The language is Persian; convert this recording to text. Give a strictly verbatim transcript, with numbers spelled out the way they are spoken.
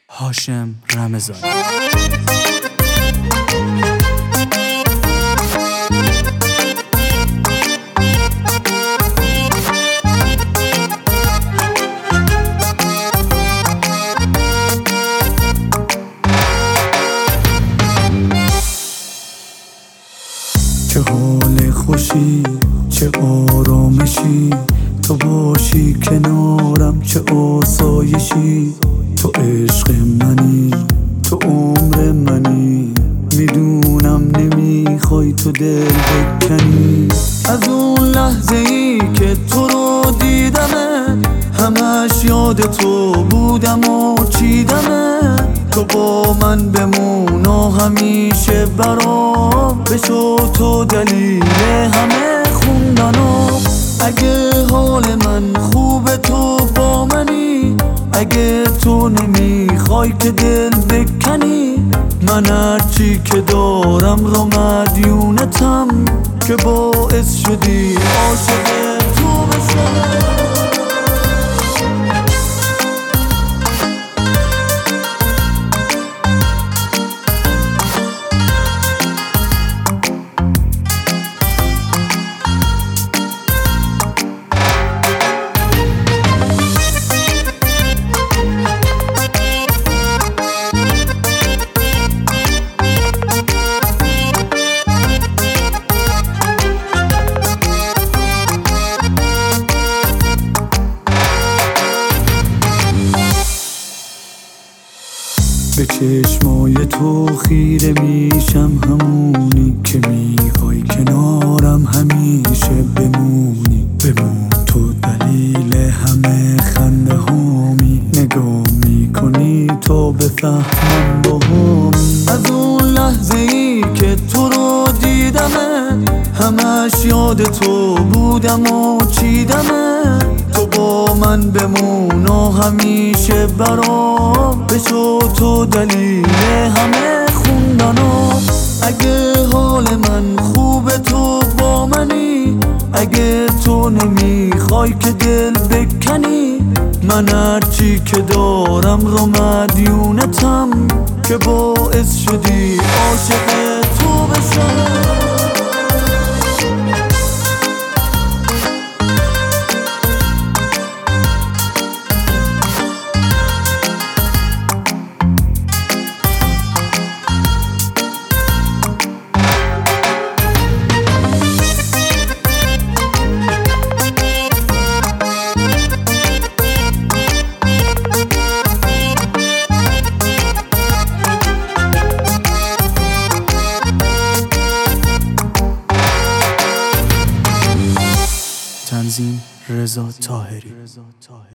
هاشم رمضانی. چه حال خوشی، چه آرامشی، تو باشی کنارم، چه آسایشی. تو عشق منی، تو عمر منی، میدونم نمیخوای تو دل بکنی. از اون لحظه ای که تو رو دیدمه، همش یاد تو بودم و چیدمه. تو با من بمون و همیشه برام بشو تو دلیل همه خوندنم. اگه حال من خوبه تو با منی، اگه تو نمیخوای که دل بکنی، من هرچی که دارم رو مدیونتم که باعث شدی عاشق تو بشم. به چشمای تو خیره میشم، همونی که میخوای کنارم همیشه بمونی. بمون تو دلیل همه خنده هامی، نگاه میکنی تا بفهمم با همی. از اون لحظه ای که تو رو دیدمه، همش یاد تو بودم و چیدمه. تو با من بمون و همیشه برام بشو تو دلیل همه خوندنم. اگه حال من خوبه تو با منی، اگه تو نمیخوای که دل بکنی، من هرچی که دارم رو مدیونتم که باعث شدی عاشق تو بشم. تنظیم رضا طاهری.